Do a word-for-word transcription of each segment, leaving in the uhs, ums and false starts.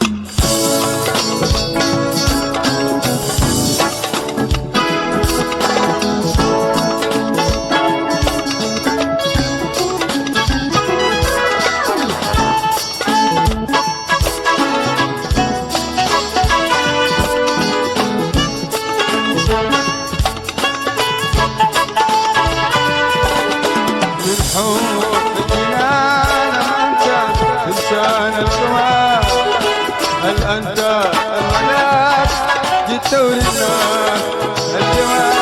هل أنت الملاك جئت ولنا الجمال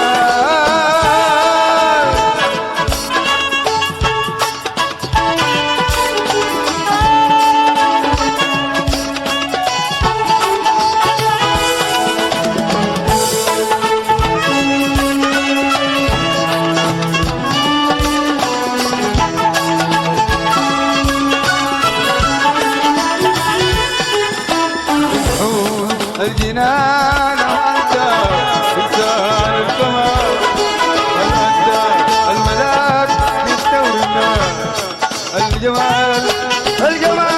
الجنان وأنت إنسان القمر هل أنت الملاك يستورنا الجمال الجمال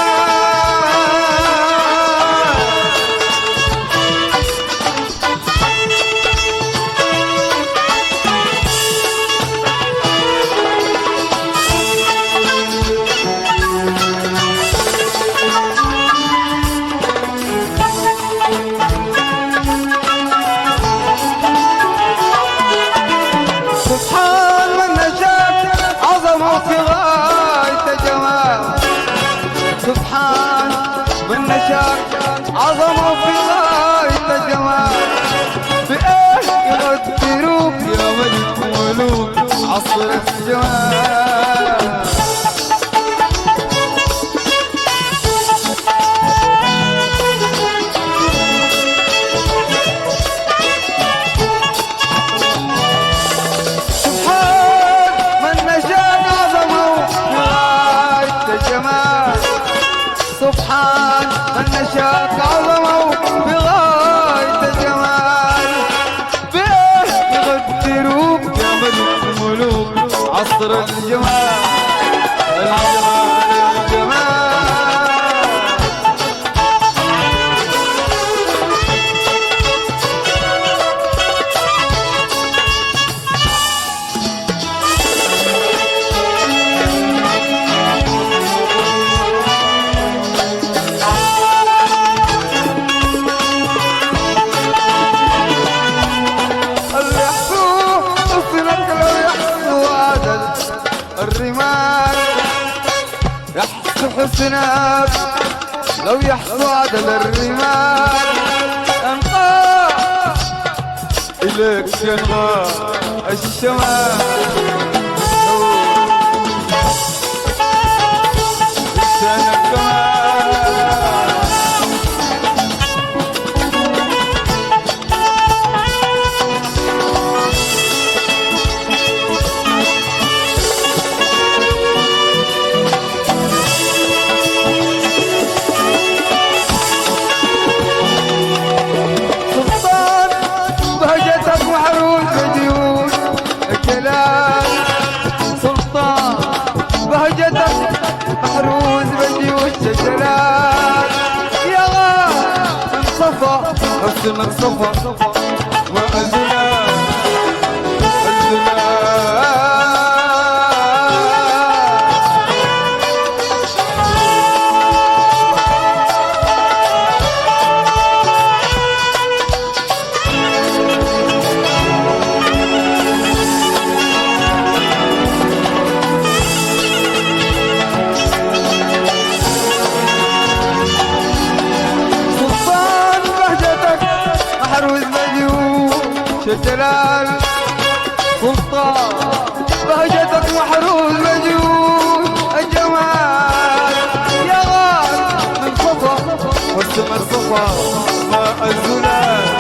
سبحان من نشاء عظمه في غاية الجمال بإيه يقدروك يا ملك ملوك عصر الجمال سبحان من نشاء عظمه في غاية الجمال سبحان من نشاء عظمه بغاية الجمال بإيه يقدروك يا ملك الملوك عصر الجمال الجمال الجمال الرمال يحصو حسنك لو يحصو عدل الرمال أنقى إليك ينغى الشمال لسانك كمان سلطان بهجتك محروز بجيوش الجلال يا غار صفا حسنك صفا وأزلال الزلال الجلال سلطان بهجتك محروز مجهول الجمال يا غار من صفا والسما الصفا ما الزلال